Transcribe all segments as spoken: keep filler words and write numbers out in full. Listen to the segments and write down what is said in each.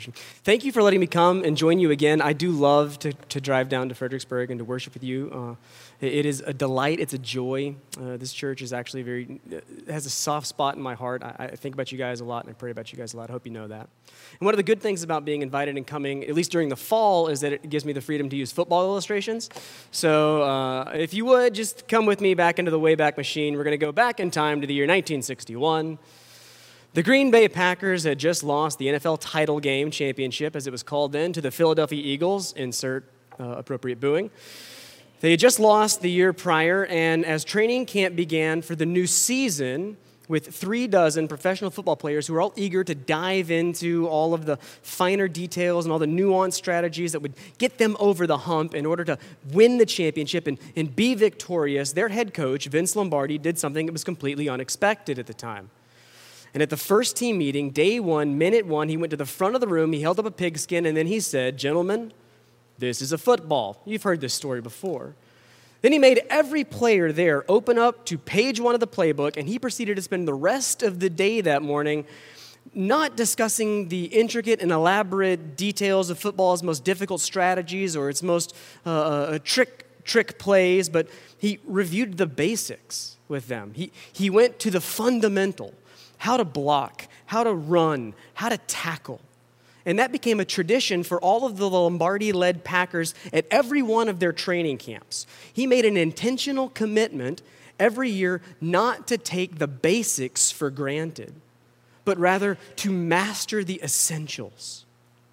Thank you for letting me come and join you again. I do love to, to drive down to Fredericksburg and to worship with you. Uh, it, it is a delight. It's a joy. Uh, this church is actually very, it has a soft spot in my heart. I, I think about you guys a lot, and I pray about you guys a lot. I hope you know that. And one of the good things about being invited and coming, at least during the fall, is that it gives me the freedom to use football illustrations. So uh, if you would, just come with me back into the Wayback Machine. We're going to go back in time to the year nineteen sixty-one. The Green Bay Packers had just lost the N F L title game championship, as it was called then, to the Philadelphia Eagles, insert uh, appropriate booing. They had just lost the year prior, and as training camp began for the new season, with three dozen professional football players who were all eager to dive into all of the finer details and all the nuanced strategies that would get them over the hump in order to win the championship and, and be victorious, their head coach, Vince Lombardi, did something that was completely unexpected at the time. And at the first team meeting, day one, minute one, he went to the front of the room, he held up a pigskin, and then he said, "Gentlemen, this is a football." You've heard this story before. Then he made every player there open up to page one of the playbook, and he proceeded to spend the rest of the day that morning not discussing the intricate and elaborate details of football's most difficult strategies or its most uh, uh, trick trick plays, but he reviewed the basics with them. He, he went to the fundamental. How to block, how to run, how to tackle. And that became a tradition for all of the Lombardi-led Packers at every one of their training camps. He made an intentional commitment every year not to take the basics for granted, but rather to master the essentials.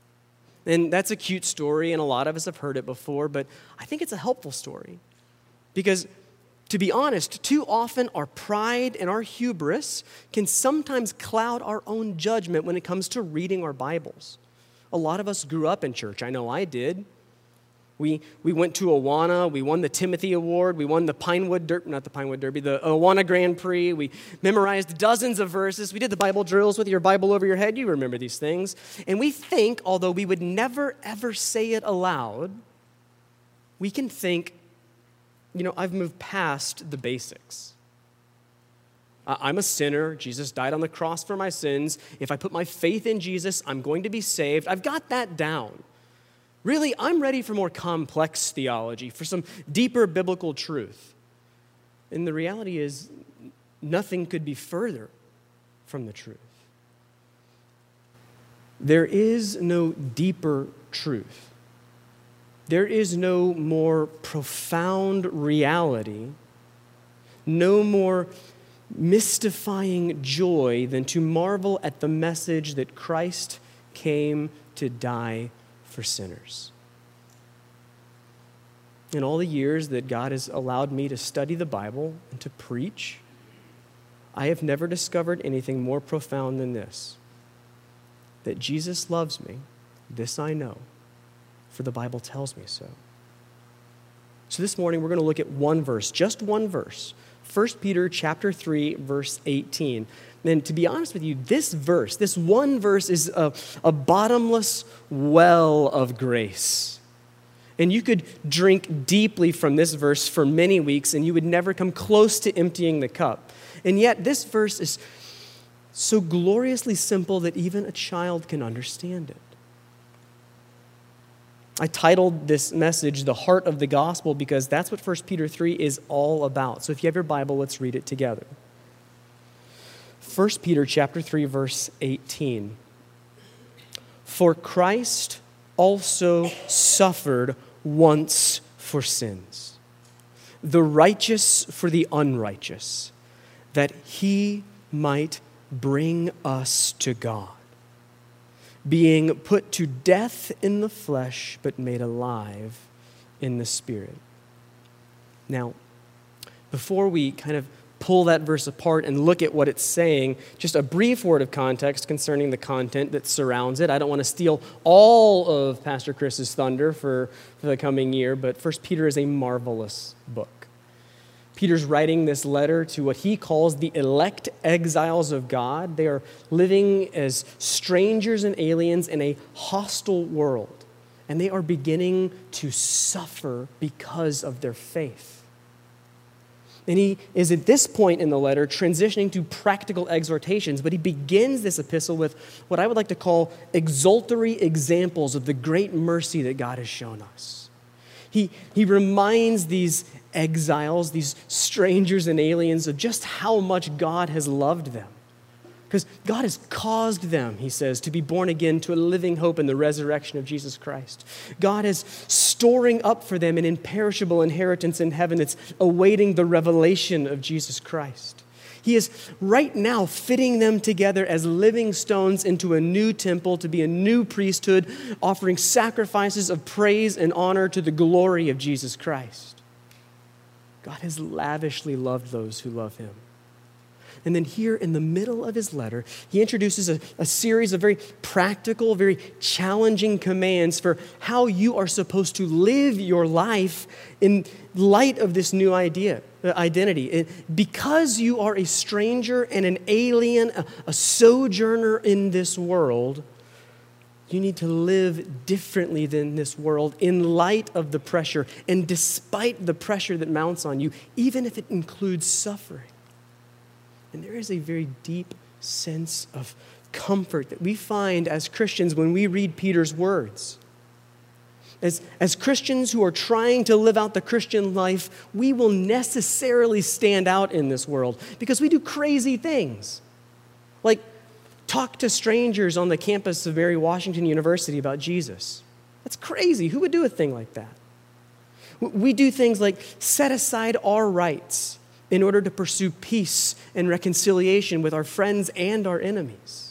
And that's a cute story, and a lot of us have heard it before, but I think it's a helpful story because, to be honest, too often our pride and our hubris can sometimes cloud our own judgment when it comes to reading our Bibles. A lot of us grew up in church. I know I did. We we went to Awana. We won the Timothy Award. We won the Pinewood Derby, not the Pinewood Derby, the Awana Grand Prix. We memorized dozens of verses. We did the Bible drills with your Bible over your head. You remember these things. And we think, although we would never, ever say it aloud, we can think, you know, I've moved past the basics. I'm a sinner. Jesus died on the cross for my sins. If I put my faith in Jesus, I'm going to be saved. I've got that down. Really, I'm ready for more complex theology, for some deeper biblical truth. And the reality is, nothing could be further from the truth. There is no deeper truth. There is no more profound reality, no more mystifying joy than to marvel at the message that Christ came to die for sinners. In all the years that God has allowed me to study the Bible and to preach, I have never discovered anything more profound than this: that Jesus loves me. This I know, for the Bible tells me so. So this morning we're going to look at one verse, just one verse, First Peter chapter three, verse eighteen. And to be honest with you, this verse, this one verse is a, a bottomless well of grace. And you could drink deeply from this verse for many weeks and you would never come close to emptying the cup. And yet this verse is so gloriously simple that even a child can understand it. I titled this message, "The Heart of the Gospel," because that's what First Peter three is all about. So if you have your Bible, let's read it together. First Peter chapter three, verse eighteen. "For Christ also suffered once for sins, the righteous for the unrighteous, that he might bring us to God, being put to death in the flesh, but made alive in the Spirit." Now, before we kind of pull that verse apart and look at what it's saying, just a brief word of context concerning the content that surrounds it. I don't want to steal all of Pastor Chris's thunder for, for the coming year, but First Peter is a marvelous book. Peter's writing this letter to what he calls the elect exiles of God. They are living as strangers and aliens in a hostile world, and they are beginning to suffer because of their faith. And he is at this point in the letter transitioning to practical exhortations, but he begins this epistle with what I would like to call exultory examples of the great mercy that God has shown us. He, he reminds these exiles, these strangers and aliens, of just how much God has loved them. Because God has caused them, he says, to be born again to a living hope in the resurrection of Jesus Christ. God is storing up for them an imperishable inheritance in heaven that's awaiting the revelation of Jesus Christ. He is right now fitting them together as living stones into a new temple to be a new priesthood, offering sacrifices of praise and honor to the glory of Jesus Christ. God has lavishly loved those who love him. And then here in the middle of his letter, he introduces a, a series of very practical, very challenging commands for how you are supposed to live your life in light of this new idea, uh, identity. It, because you are a stranger and an alien, a, a sojourner in this world, you need to live differently than this world in light of the pressure and despite the pressure that mounts on you, even if it includes suffering. And there is a very deep sense of comfort that we find as Christians when we read Peter's words. As, as Christians who are trying to live out the Christian life, we will necessarily stand out in this world because we do crazy things. Like talk to strangers on the campus of Mary Washington University about Jesus. That's crazy. Who would do a thing like that? We do things like set aside our rights in order to pursue peace and reconciliation with our friends and our enemies.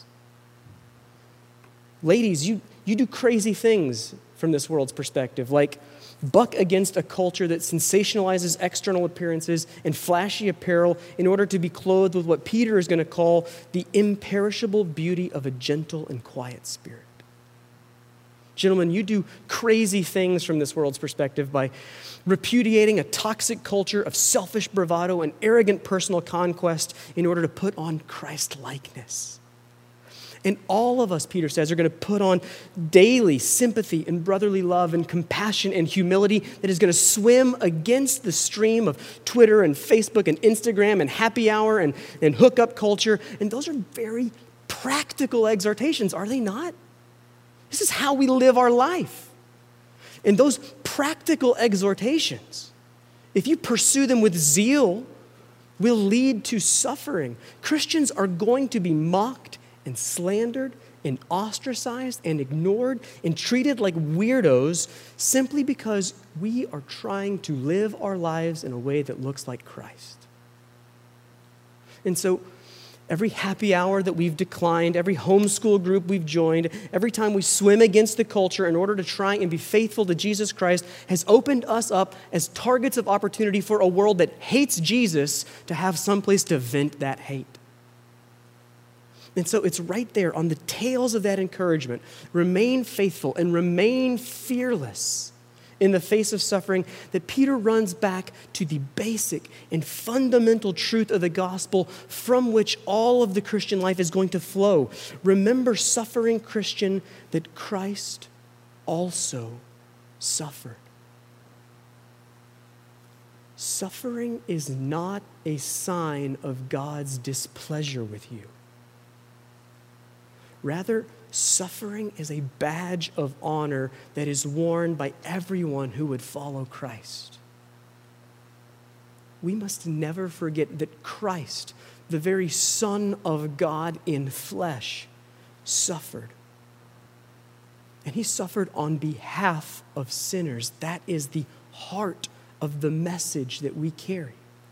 Ladies, you, you do crazy things from this world's perspective, like buck against a culture that sensationalizes external appearances and flashy apparel in order to be clothed with what Peter is going to call the imperishable beauty of a gentle and quiet spirit. Gentlemen, you do crazy things from this world's perspective by repudiating a toxic culture of selfish bravado and arrogant personal conquest in order to put on Christ-likeness. And all of us, Peter says, are going to put on daily sympathy and brotherly love and compassion and humility that is going to swim against the stream of Twitter and Facebook and Instagram and happy hour and, and hookup culture. And those are very practical exhortations, are they not? This is how we live our life. And those practical exhortations, if you pursue them with zeal, will lead to suffering. Christians are going to be mocked and slandered and ostracized and ignored and treated like weirdos simply because we are trying to live our lives in a way that looks like Christ. And so, every happy hour that we've declined, every homeschool group we've joined, every time we swim against the culture in order to try and be faithful to Jesus Christ has opened us up as targets of opportunity for a world that hates Jesus to have someplace to vent that hate. And so it's right there on the tails of that encouragement. Remain faithful and remain fearless in the face of suffering, that Peter runs back to the basic and fundamental truth of the gospel from which all of the Christian life is going to flow. Remember, suffering Christian, that Christ also suffered. Suffering is not a sign of God's displeasure with you. Rather, suffering is a badge of honor that is worn by everyone who would follow Christ. We must never forget that Christ, the very Son of God in flesh, suffered. And he suffered on behalf of sinners. That is the heart of the message that we carry.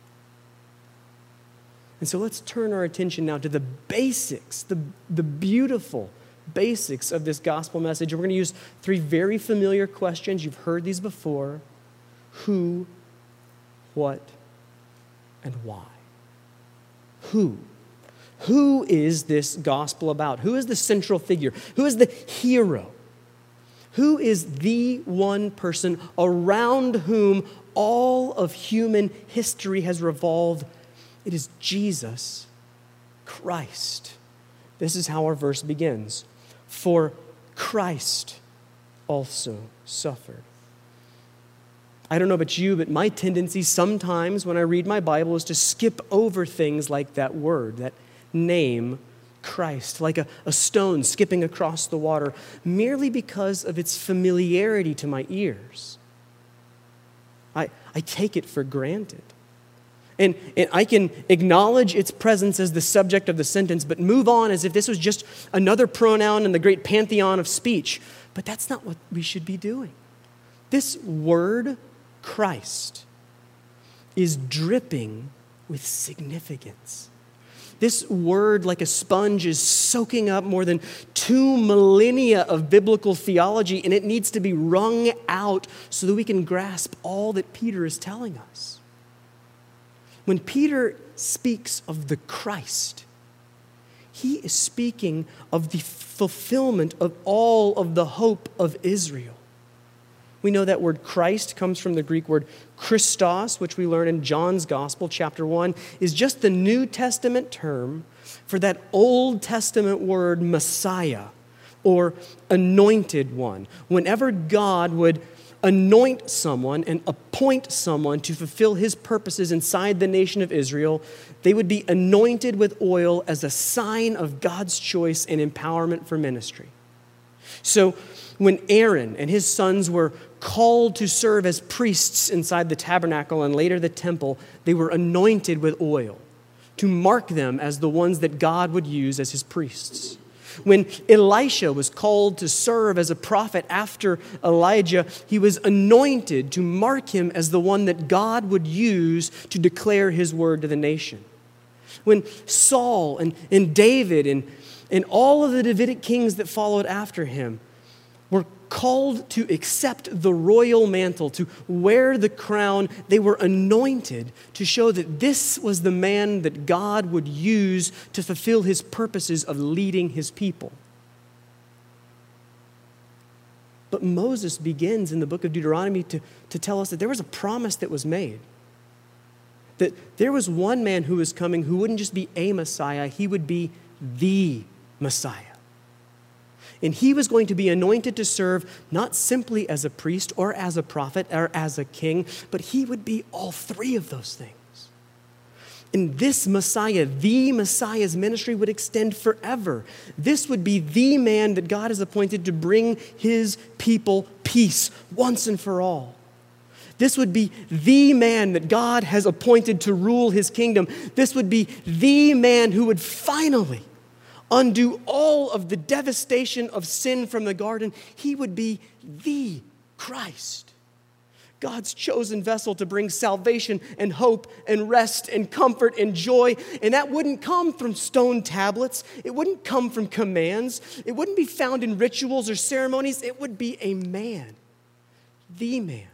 And so let's turn our attention now to the basics, the, the beautiful basics of this gospel message. And we're going to use three very familiar questions. You've heard these before. Who, what, and why? Who? Who is this gospel about? Who is the central figure? Who is the hero? Who is the one person around whom all of human history has revolved? It is Jesus Christ. This is how our verse begins. For Christ also suffered. I don't know about you, but my tendency sometimes when I read my Bible is to skip over things like that word, that name, Christ, like a, a stone skipping across the water, merely because of its familiarity to my ears. I, I take it for granted. And, and I can acknowledge its presence as the subject of the sentence, but move on as if this was just another pronoun in the great pantheon of speech. But that's not what we should be doing. This word, Christ, is dripping with significance. This word, like a sponge, is soaking up more than two millennia of biblical theology, and it needs to be wrung out so that we can grasp all that Peter is telling us. When Peter speaks of the Christ, he is speaking of the fulfillment of all of the hope of Israel. We know that word Christ comes from the Greek word Christos, which we learn in John's Gospel, chapter one, is just the New Testament term for that Old Testament word Messiah, or anointed one. Whenever God would anoint someone and appoint someone to fulfill his purposes inside the nation of Israel, they would be anointed with oil as a sign of God's choice and empowerment for ministry. So when Aaron and his sons were called to serve as priests inside the tabernacle and later the temple, they were anointed with oil to mark them as the ones that God would use as his priests. When Elisha was called to serve as a prophet after Elijah, he was anointed to mark him as the one that God would use to declare his word to the nation. When Saul and, and David and, and all of the Davidic kings that followed after him were called to accept the royal mantle, to wear the crown, they were anointed to show that this was the man that God would use to fulfill his purposes of leading his people. But Moses begins in the book of Deuteronomy to, to tell us that there was a promise that was made. That there was one man who was coming who wouldn't just be a Messiah, he would be the Messiah. And he was going to be anointed to serve not simply as a priest or as a prophet or as a king, but he would be all three of those things. And this Messiah, the Messiah's ministry would extend forever. This would be the man that God has appointed to bring his people peace once and for all. This would be the man that God has appointed to rule his kingdom. This would be the man who would finally undo all of the devastation of sin from the garden. He would be the Christ, God's chosen vessel to bring salvation and hope and rest and comfort and joy. And that wouldn't come from stone tablets. It wouldn't come from commands. It wouldn't be found in rituals or ceremonies. It would be a man, the man,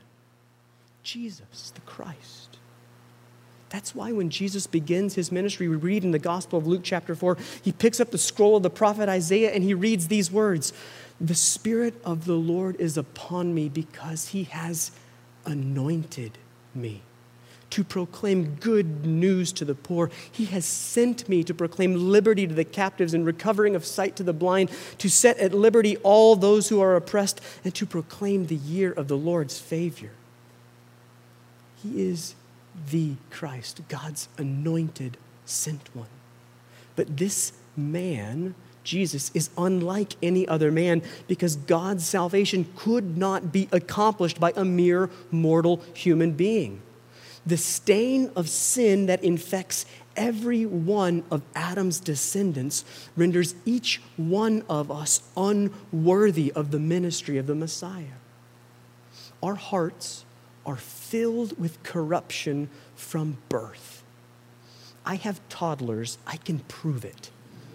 Jesus, the Christ. That's why when Jesus begins his ministry, we read in the Gospel of Luke chapter four, he picks up the scroll of the prophet Isaiah and he reads these words, "The Spirit of the Lord is upon me because he has anointed me to proclaim good news to the poor. He has sent me to proclaim liberty to the captives and recovering of sight to the blind, to set at liberty all those who are oppressed, and to proclaim the year of the Lord's favor." He is the Christ, God's anointed, sent one. But this man, Jesus, is unlike any other man because God's salvation could not be accomplished by a mere mortal human being. The stain of sin that infects every one of Adam's descendants renders each one of us unworthy of the ministry of the Messiah. Our hearts are filled with corruption from birth. I have toddlers, I can prove it.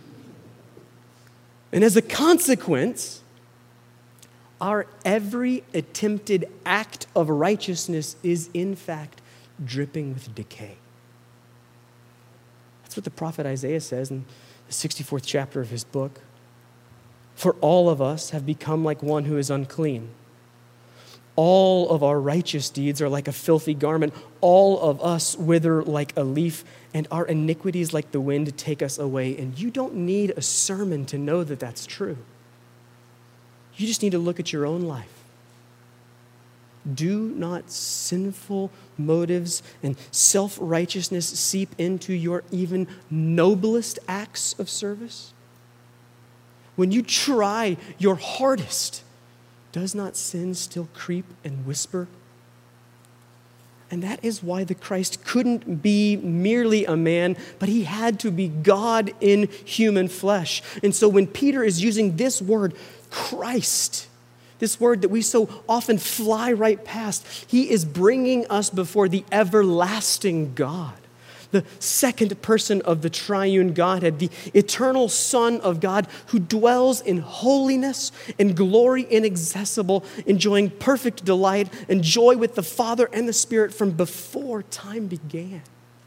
And as a consequence, our every attempted act of righteousness is in fact dripping with decay. That's what the prophet Isaiah says in the sixty-fourth chapter of his book. "For all of us have become like one who is unclean. All of our righteous deeds are like a filthy garment. All of us wither like a leaf, and our iniquities like the wind take us away." And you don't need a sermon to know that that's true. You just need to look at your own life. Do not sinful motives and self-righteousness seep into your even noblest acts of service? When you try your hardest, does not sin still creep and whisper? And that is why the Christ couldn't be merely a man, but he had to be God in human flesh. And so when Peter is using this word, Christ, this word that we so often fly right past, he is bringing us before the everlasting God, the second person of the triune Godhead, the eternal Son of God who dwells in holiness and glory inaccessible, enjoying perfect delight and joy with the Father and the Spirit from before time began.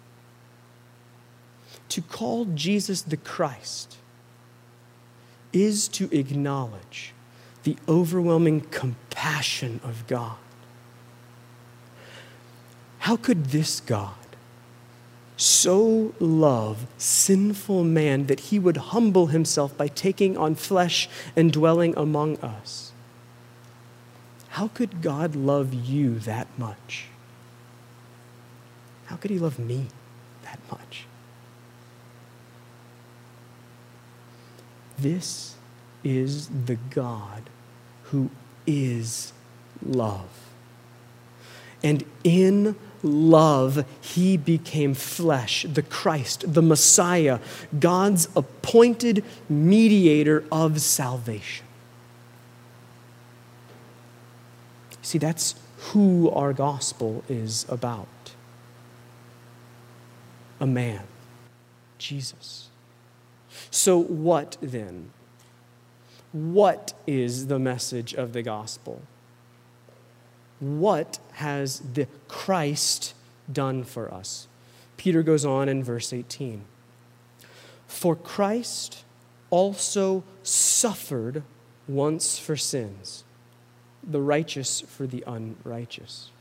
To call Jesus the Christ is to acknowledge the overwhelming compassion of God. How could this God so love sinful man that he would humble himself by taking on flesh and dwelling among us? How could God love you that much? How could he love me that much? This is the God who is love. And in love, he became flesh, the Christ, the Messiah, God's appointed mediator of salvation. See, that's who our gospel is about. A man, Jesus. So what then? What is the message of the gospel? What has the Christ done for us? Peter goes on in verse eighteen. For Christ also suffered once for sins, the righteous for the unrighteous.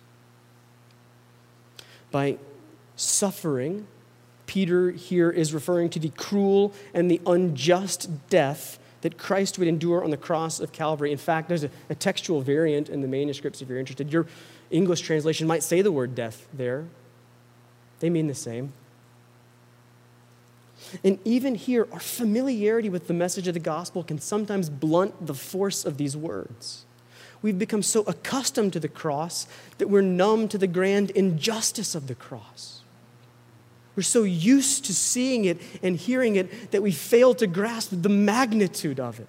By suffering, Peter here is referring to the cruel and the unjust death that Christ would endure on the cross of Calvary. In fact, there's a, a textual variant in the manuscripts if you're interested. Your English translation might say the word death there. They mean the same. And even here, our familiarity with the message of the gospel can sometimes blunt the force of these words. We've become so accustomed to the cross that we're numb to the grand injustice of the cross. We're so used to seeing it and hearing it that we fail to grasp the magnitude of it.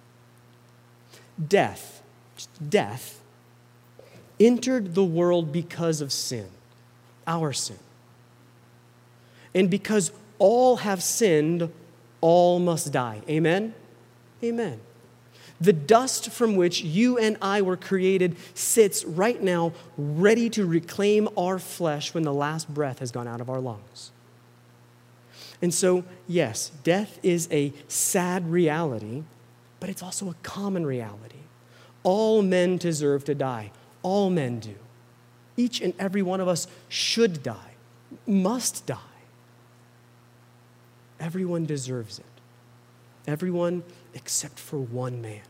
Death, just death, entered the world because of sin, our sin. And because all have sinned, all must die. Amen? Amen. The dust from which you and I were created sits right now ready to reclaim our flesh when the last breath has gone out of our lungs. And so, yes, death is a sad reality, but it's also a common reality. All men deserve to die. All men do. Each and every one of us should die, must die. Everyone deserves it. Everyone except for one man.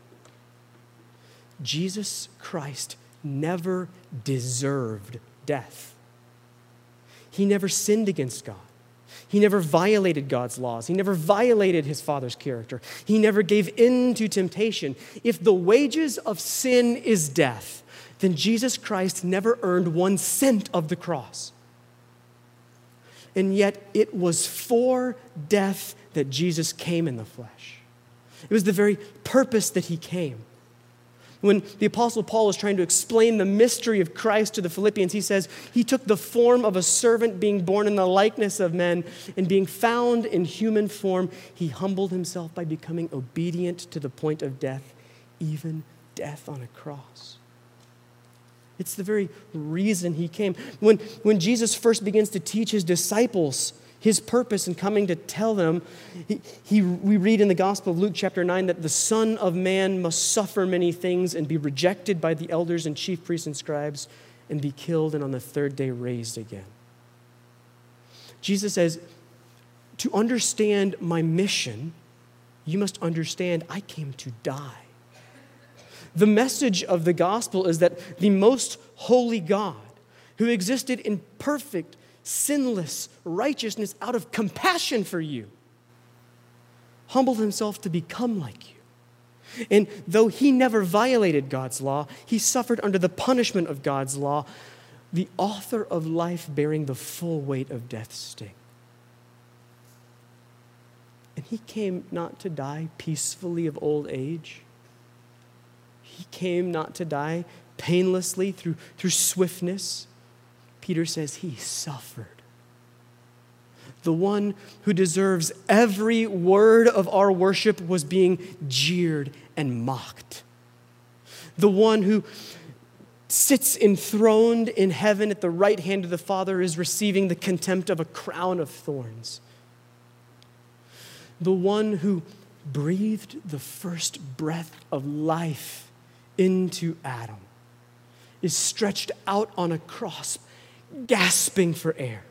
Jesus Christ never deserved death. He never sinned against God. He never violated God's laws. He never violated his Father's character. He never gave in to temptation. If the wages of sin is death, then Jesus Christ never earned one cent of the cross. And yet it was for death that Jesus came in the flesh. It was the very purpose that he came. When the Apostle Paul was trying to explain the mystery of Christ to the Philippians, he says, he took the form of a servant being born in the likeness of men, and being found in human form, he humbled himself by becoming obedient to the point of death, even death on a cross. It's the very reason he came. When, when Jesus first begins to teach his disciples his purpose in coming to tell them, he, he, we read in the Gospel of Luke chapter nine that the Son of Man must suffer many things and be rejected by the elders and chief priests and scribes and be killed and on the third day raised again. Jesus says, to understand my mission, you must understand I came to die. The message of the gospel is that the most holy God, who existed in perfect, sinless righteousness out of compassion for you, humbled himself to become like you. And though he never violated God's law, he suffered under the punishment of God's law, the author of life bearing the full weight of death's sting. And he came not to die peacefully of old age. He came not to die painlessly through, through swiftness. Peter says he suffered. The one who deserves every word of our worship was being jeered and mocked. The one who sits enthroned in heaven at the right hand of the Father is receiving the contempt of a crown of thorns. The one who breathed the first breath of life into Adam is stretched out on a cross, gasping for air.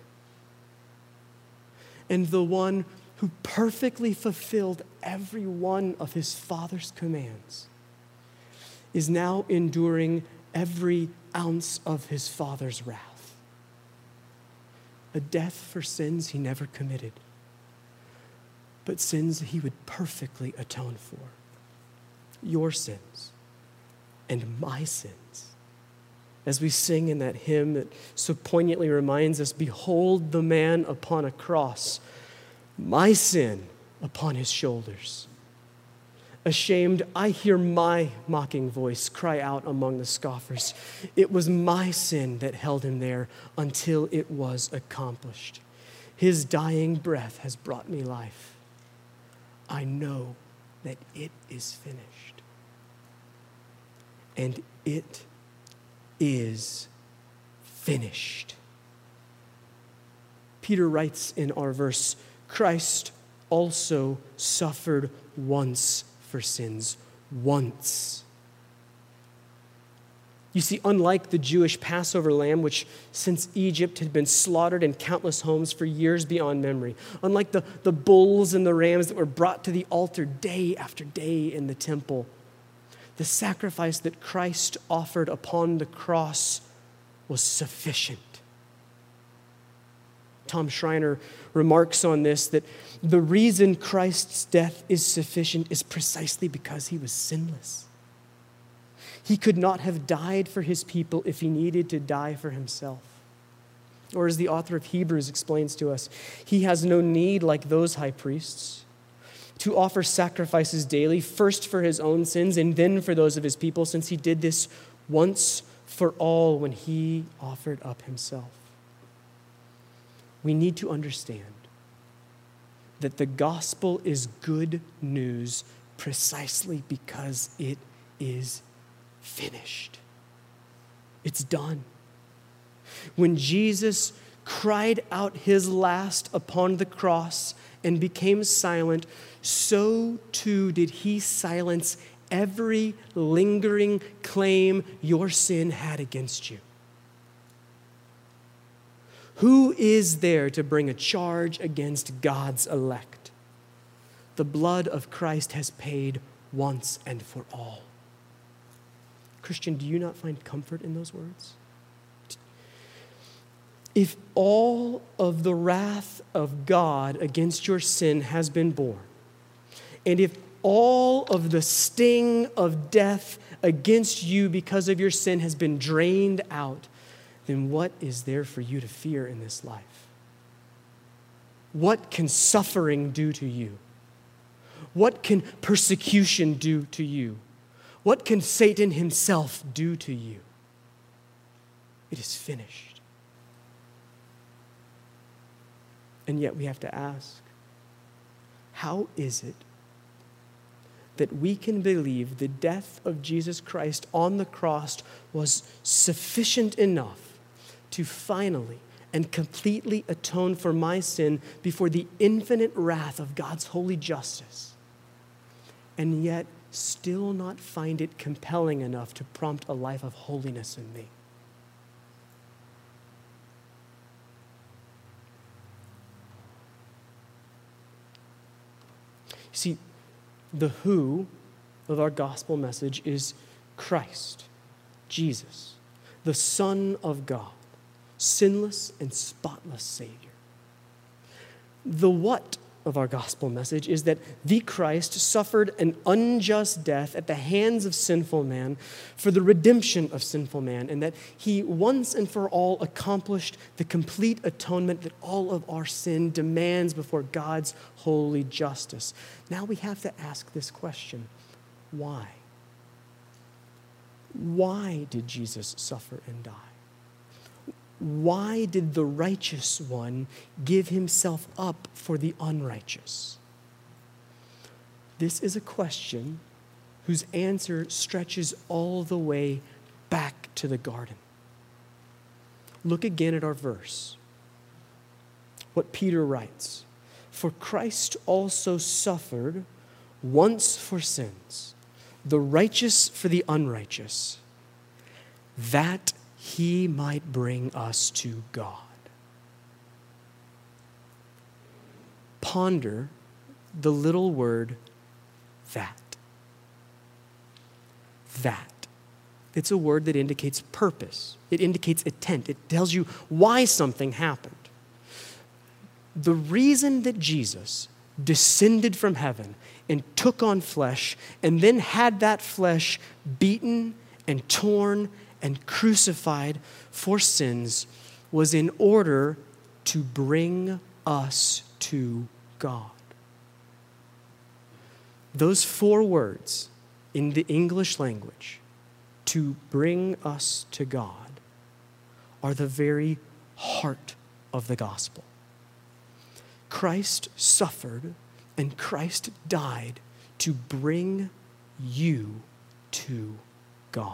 And the one who perfectly fulfilled every one of his Father's commands is now enduring every ounce of his Father's wrath. A death for sins he never committed, but sins he would perfectly atone for. Your sins and my sins. As we sing in that hymn that so poignantly reminds us, behold the man upon a cross, my sin upon his shoulders. Ashamed, I hear my mocking voice cry out among the scoffers. It was my sin that held him there until it was accomplished. His dying breath has brought me life. I know that it is finished. And it is finished. Peter writes in our verse, Christ also suffered once for sins, once. You see, unlike the Jewish Passover lamb, which since Egypt had been slaughtered in countless homes for years beyond memory, unlike the, the bulls and the rams that were brought to the altar day after day in the temple, the sacrifice that Christ offered upon the cross was sufficient. Tom Schreiner remarks on this, that the reason Christ's death is sufficient is precisely because he was sinless. He could not have died for his people if he needed to die for himself. Or as the author of Hebrews explains to us, he has no need, like those high priests, to offer sacrifices daily, first for his own sins and then for those of his people, since he did this once for all when he offered up himself. We need to understand that the gospel is good news precisely because it is finished. It's done. When Jesus cried out his last upon the cross and became silent, so too did he silence every lingering claim your sin had against you. Who is there to bring a charge against God's elect? The blood of Christ has paid once and for all. Christian, do you not find comfort in those words? If all of the wrath of God against your sin has been borne, and if all of the sting of death against you because of your sin has been drained out, then what is there for you to fear in this life? What can suffering do to you? What can persecution do to you? What can Satan himself do to you? It is finished. And yet we have to ask, how is it that we can believe the death of Jesus Christ on the cross was sufficient enough to finally and completely atone for my sin before the infinite wrath of God's holy justice, and yet still not find it compelling enough to prompt a life of holiness in me? See, the who of our gospel message is Christ, Jesus, the Son of God, sinless and spotless Savior. The what of our gospel message is that the Christ suffered an unjust death at the hands of sinful man for the redemption of sinful man, and that he once and for all accomplished the complete atonement that all of our sin demands before God's holy justice. Now we have to ask this question: why? Why did Jesus suffer and die? Why did the righteous one give himself up for the unrighteous? This is a question whose answer stretches all the way back to the garden. Look again at our verse. What Peter writes: "For Christ also suffered once for sins, the righteous for the unrighteous, that he might bring us to God." Ponder the little word that. That. It's a word that indicates purpose. It indicates intent. It tells you why something happened. The reason that Jesus descended from heaven and took on flesh and then had that flesh beaten and torn and crucified for sins was in order to bring us to God. Those four words in the English language, to bring us to God, are the very heart of the gospel. Christ suffered and Christ died to bring you to God.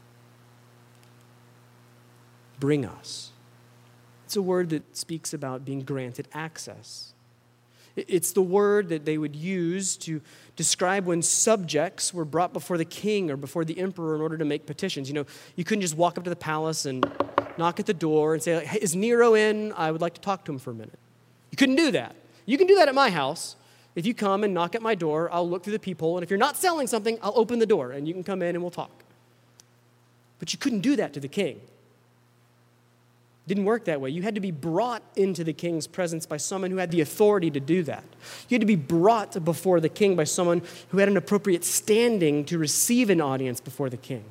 Bring us. It's a word that speaks about being granted access. It's the word that they would use to describe when subjects were brought before the king or before the emperor in order to make petitions. You know, you couldn't just walk up to the palace and knock at the door and say, "Hey, is Nero in? I would like to talk to him for a minute." You couldn't do that. You can do that at my house. If you come and knock at my door, I'll look through the peephole, and if you're not selling something, I'll open the door, and you can come in and we'll talk. But you couldn't do that to the king. Didn't work that way. You had to be brought into the king's presence by someone who had the authority to do that. You had to be brought before the king by someone who had an appropriate standing to receive an audience before the king.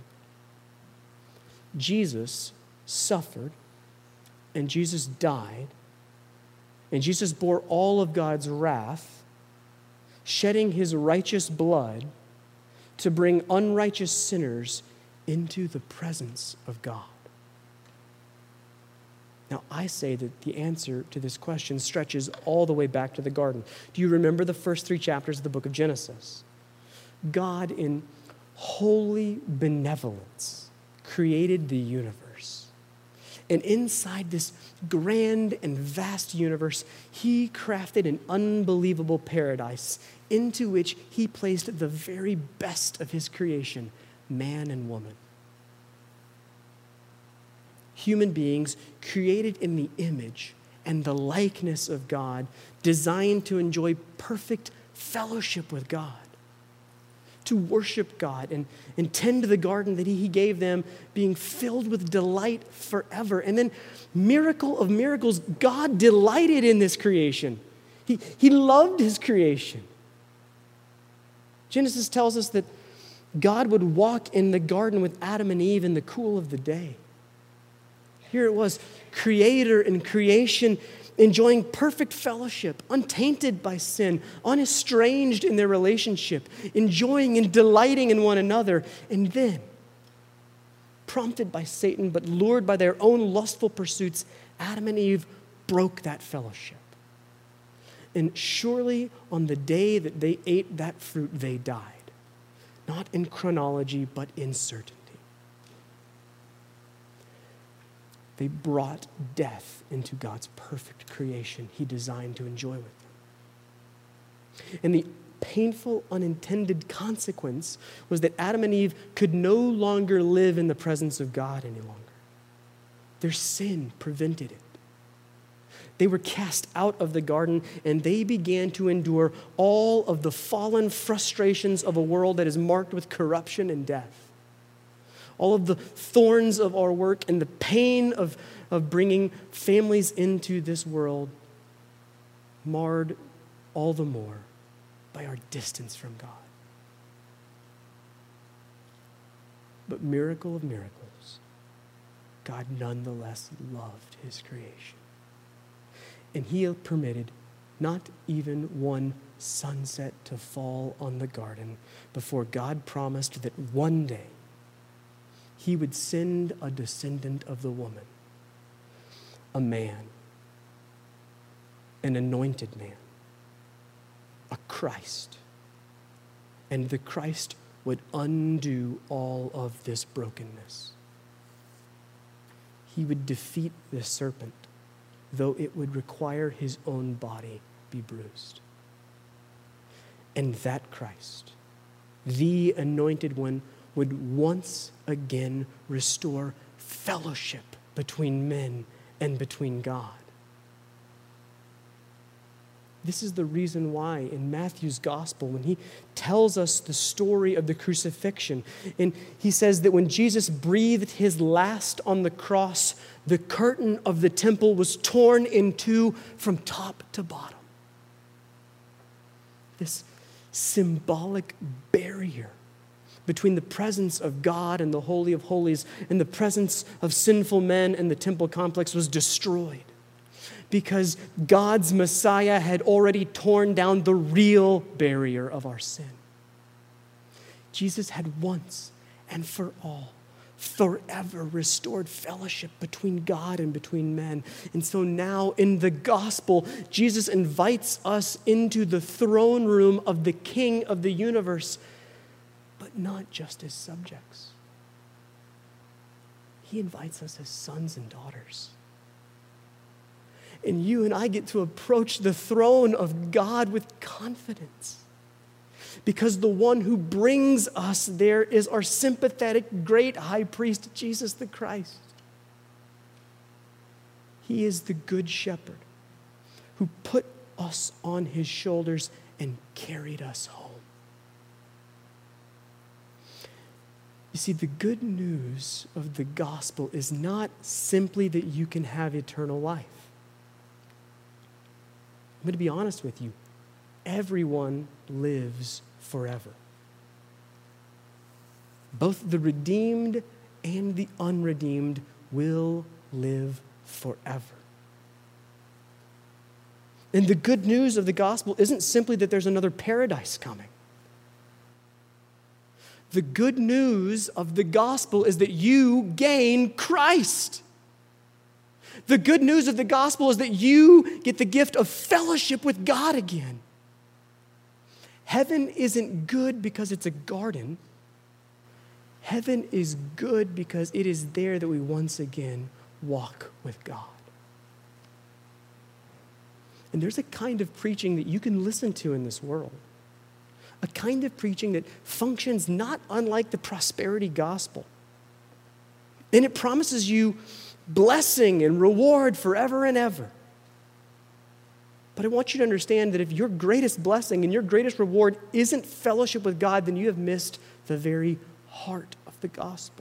Jesus suffered, and Jesus died, and Jesus bore all of God's wrath, shedding his righteous blood to bring unrighteous sinners into the presence of God. Now, I say that the answer to this question stretches all the way back to the garden. Do you remember the first three chapters of the book of Genesis? God, in holy benevolence, created the universe. And inside this grand and vast universe, he crafted an unbelievable paradise into which he placed the very best of his creation, man and woman. Human beings created in the image and the likeness of God, designed to enjoy perfect fellowship with God, to worship God and, and tend to the garden that he gave them, being filled with delight forever. And then, miracle of miracles, God delighted in this creation. He, he loved his creation. Genesis tells us that God would walk in the garden with Adam and Eve in the cool of the day. Here it was, creator and creation enjoying perfect fellowship, untainted by sin, unestranged in their relationship, enjoying and delighting in one another. And then, prompted by Satan, but lured by their own lustful pursuits, Adam and Eve broke that fellowship. And surely on the day that they ate that fruit, they died. Not in chronology, but in certainty. They brought death into God's perfect creation he designed to enjoy with them. And the painful, unintended consequence was that Adam and Eve could no longer live in the presence of God any longer. Their sin prevented it. They were cast out of the garden, and they began to endure all of the fallen frustrations of a world that is marked with corruption and death. all of the thorns of our work and the pain of, of bringing families into this world, marred all the more by our distance from God. But miracle of miracles, God nonetheless loved his creation. And he permitted not even one sunset to fall on the garden before God promised that one day he would send a descendant of the woman, a man, an anointed man, a Christ. And the Christ would undo all of this brokenness. He would defeat the serpent, though it would require his own body be bruised. And that Christ, the anointed one, would once again restore fellowship between men and between God. This is the reason why in Matthew's gospel, when he tells us the story of the crucifixion, and he says that when Jesus breathed his last on the cross, the curtain of the temple was torn in two from top to bottom. This symbolic barrier between the presence of God and the Holy of Holies and the presence of sinful men and the temple complex was destroyed, because God's Messiah had already torn down the real barrier of our sin. Jesus had once and for all, forever restored fellowship between God and between men. And so now in the gospel, Jesus invites us into the throne room of the King of the universe, but not just as subjects. He invites us as sons and daughters. And you and I get to approach the throne of God with confidence, because the one who brings us there is our sympathetic great high priest, Jesus the Christ. He is the good shepherd who put us on his shoulders and carried us home. You see, the good news of the gospel is not simply that you can have eternal life. I'm going to be honest with you. Everyone lives forever. Both the redeemed and the unredeemed will live forever. And the good news of the gospel isn't simply that there's another paradise coming. The good news of the gospel is that you gain Christ. The good news of the gospel is that you get the gift of fellowship with God again. Heaven isn't good because it's a garden. Heaven is good because it is there that we once again walk with God. And there's a kind of preaching that you can listen to in this world. A kind of preaching that functions not unlike the prosperity gospel. And it promises you blessing and reward forever and ever. But I want you to understand that if your greatest blessing and your greatest reward isn't fellowship with God, then you have missed the very heart of the gospel.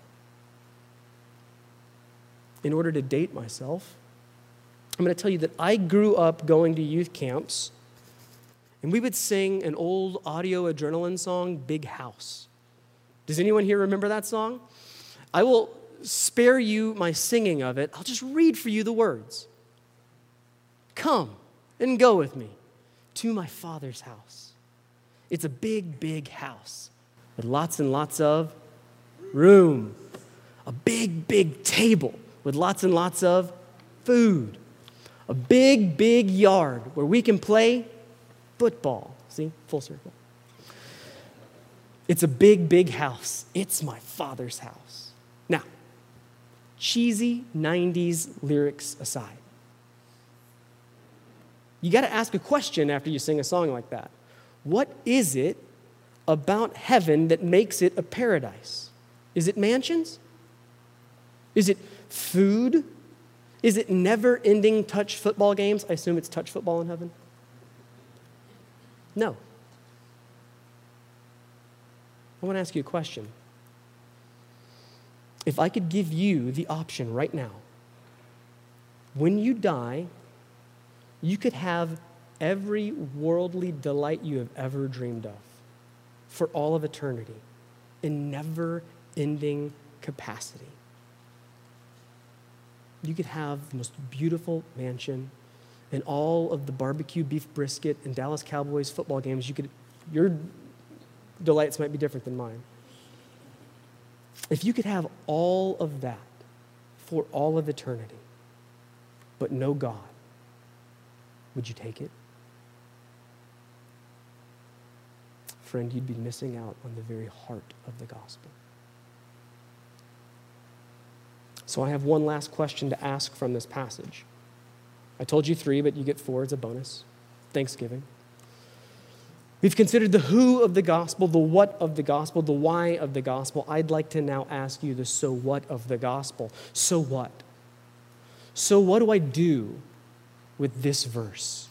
In order to date myself, I'm going to tell you that I grew up going to youth camps, and we would sing an old audio adrenaline song, Big House. Does anyone here remember that song? I will spare you my singing of it. I'll just read for you the words. Come and go with me to my Father's house. It's a big, big house with lots and lots of room. A big, big table with lots and lots of food. A big, big yard where we can play football. See, full circle. It's a big, big house. It's my Father's house. Now, cheesy nineties lyrics aside, you got to ask a question after you sing a song like that. What is it about heaven that makes it a paradise? Is it mansions? Is it food? Is it never-ending touch football games? I assume it's touch football in heaven. No. I want to ask you a question. if I could give you the option right now, when you die, you could have every worldly delight you have ever dreamed of for all of eternity in never-ending capacity. You could have the most beautiful mansion and all of the barbecue beef brisket and Dallas Cowboys football games. You could, your delights might be different than mine. If you could have all of that for all of eternity, but no God, would you take it? Friend, you'd be missing out on the very heart of the gospel. So I have one last question to ask from this passage. I told you three, but you get four as a bonus. Thanksgiving. We've considered the who of the gospel, the what of the gospel, the why of the gospel. I'd like to now ask you the so what of the gospel. So what? So what do I do with this verse?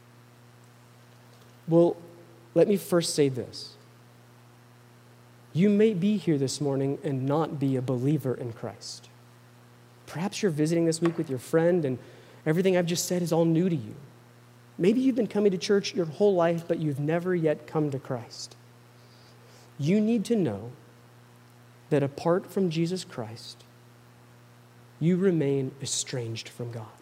Well, let me first say this. You may be here this morning and not be a believer in Christ. Perhaps you're visiting this week with your friend and everything I've just said is all new to you. Maybe you've been coming to church your whole life, but you've never yet come to Christ. You need to know that apart from Jesus Christ, you remain estranged from God.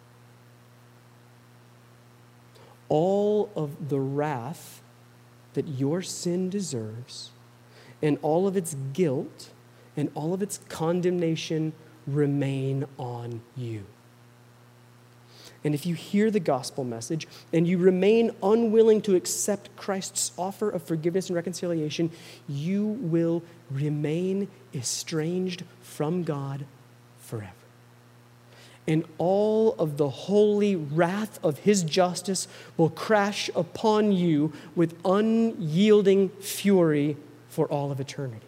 All of the wrath that your sin deserves and all of its guilt and all of its condemnation remain on you. And if you hear the gospel message and you remain unwilling to accept Christ's offer of forgiveness and reconciliation, you will remain estranged from God forever. And all of the holy wrath of his justice will crash upon you with unyielding fury for all of eternity.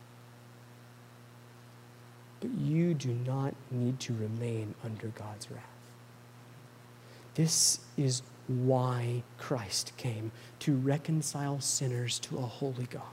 But you do not need to remain under God's wrath. This is why Christ came, to reconcile sinners to a holy God.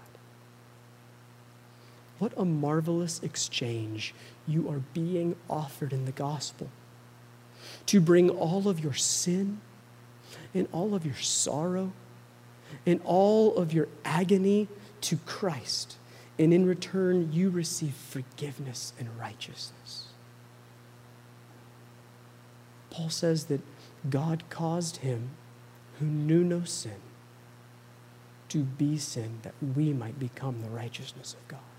What a marvelous exchange you are being offered in the gospel. To bring all of your sin and all of your sorrow and all of your agony to Christ. And in return, you receive forgiveness and righteousness. Paul says that God caused him who knew no sin to be sin that we might become the righteousness of God.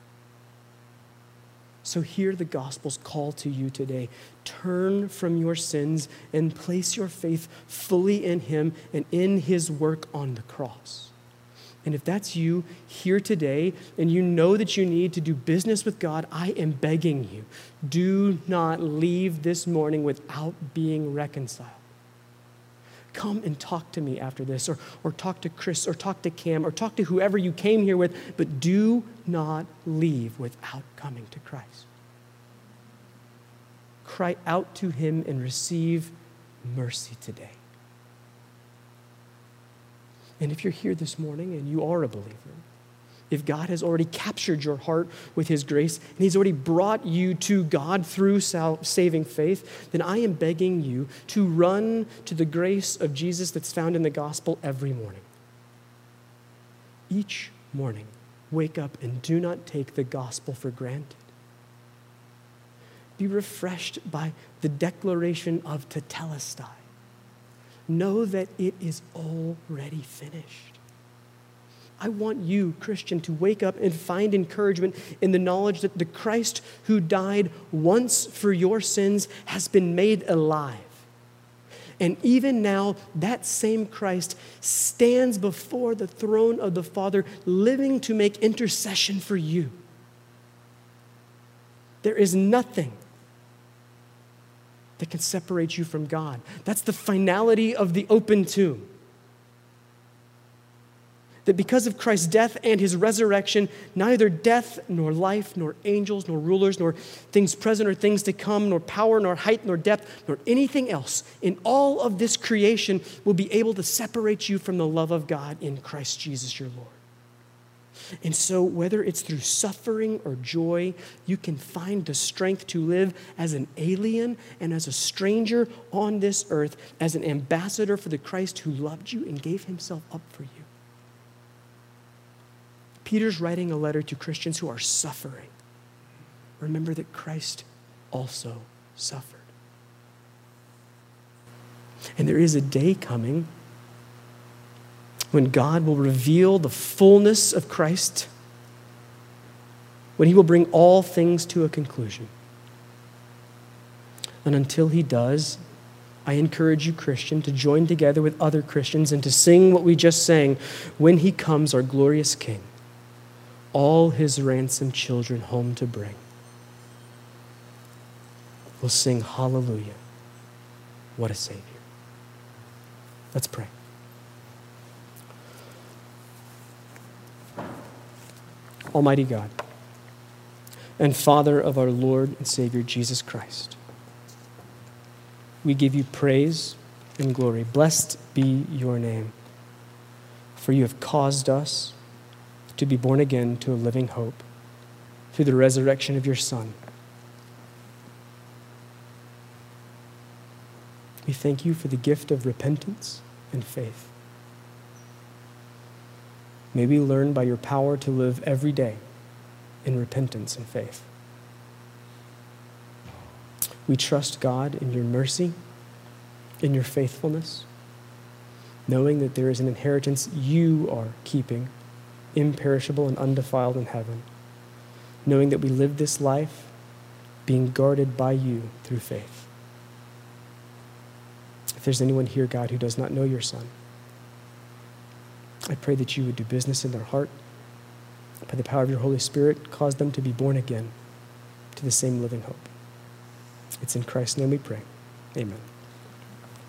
So hear the gospel's call to you today. Turn from your sins and place your faith fully in him and in his work on the cross. And if that's you here today and you know that you need to do business with God, I am begging you, do not leave this morning without being reconciled. Come and talk to me after this, or, or talk to Chris, or talk to Cam, or talk to whoever you came here with, but do not leave without coming to Christ. Cry out to him and receive mercy today. And if you're here this morning and you are a believer, if God has already captured your heart with his grace and he's already brought you to God through sal- saving faith, then I am begging you to run to the grace of Jesus that's found in the gospel every morning. Each morning, wake up and do not take the gospel for granted. Be refreshed by the declaration of tetelestai. Know that it is already finished. I want you, Christian, to wake up and find encouragement in the knowledge that the Christ who died once for your sins has been made alive. And even now, that same Christ stands before the throne of the Father, living to make intercession for you. There is nothing that can separate you from God. That's the finality of the open tomb. That because of Christ's death and his resurrection, neither death, nor life, nor angels, nor rulers, nor things present or things to come, nor power, nor height, nor depth, nor anything else in all of this creation will be able to separate you from the love of God in Christ Jesus your Lord. And so, whether it's through suffering or joy, you can find the strength to live as an alien and as a stranger on this earth, as an ambassador for the Christ who loved you and gave himself up for you. Peter's writing a letter to Christians who are suffering. Remember that Christ also suffered. And there is a day coming when God will reveal the fullness of Christ, when he will bring all things to a conclusion. And until he does, I encourage you, Christian, to join together with other Christians and to sing what we just sang, "When he comes, our glorious King, all his ransomed children home to bring." We'll sing hallelujah. What a Savior. Let's pray. Almighty God and Father of our Lord and Savior Jesus Christ, we give you praise and glory. Blessed be your name, for you have caused us to be born again to a living hope through the resurrection of your Son. We thank you for the gift of repentance and faith. May we learn by your power to live every day in repentance and faith. We trust God in your mercy, in your faithfulness, knowing that there is an inheritance you are keeping, imperishable and undefiled in heaven, knowing that we live this life being guarded by you through faith. If there's anyone here, God, who does not know your Son, I pray that you would do business in their heart. By the power of your Holy Spirit, cause them to be born again to the same living hope. It's in Christ's name we pray. Amen.